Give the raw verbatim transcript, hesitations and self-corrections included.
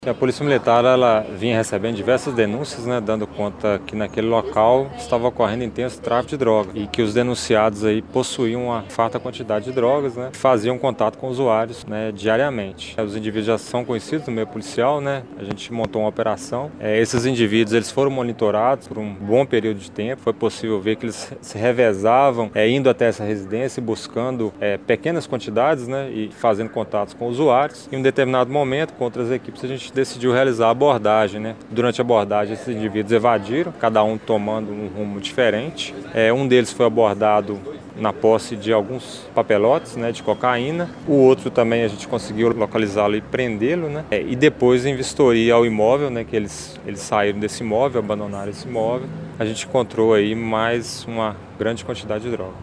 A Polícia Militar ela vinha recebendo diversas denúncias, né, dando conta que naquele local estava ocorrendo intenso tráfico de drogas e que os denunciados aí possuíam uma farta quantidade de drogas, né, faziam contato com usuários, né, diariamente. Os indivíduos já são conhecidos no meio policial, né, a gente montou uma operação. É, esses indivíduos eles foram monitorados por um bom período de tempo, foi possível ver que eles se revezavam é, indo até essa residência buscando é, pequenas quantidades, né, e fazendo contatos com usuários. Em um determinado momento, com outras equipes, a gente decidiu realizar a abordagem, né? Durante a abordagem, esses indivíduos evadiram, cada um tomando um rumo diferente. É, um deles foi abordado na posse de alguns papelotes, né, de cocaína. O outro também a gente conseguiu localizá-lo e prendê-lo, né? É, e depois em vistoria ao imóvel, né, que eles, eles saíram desse imóvel, abandonaram esse imóvel, a gente encontrou aí mais uma grande quantidade de droga.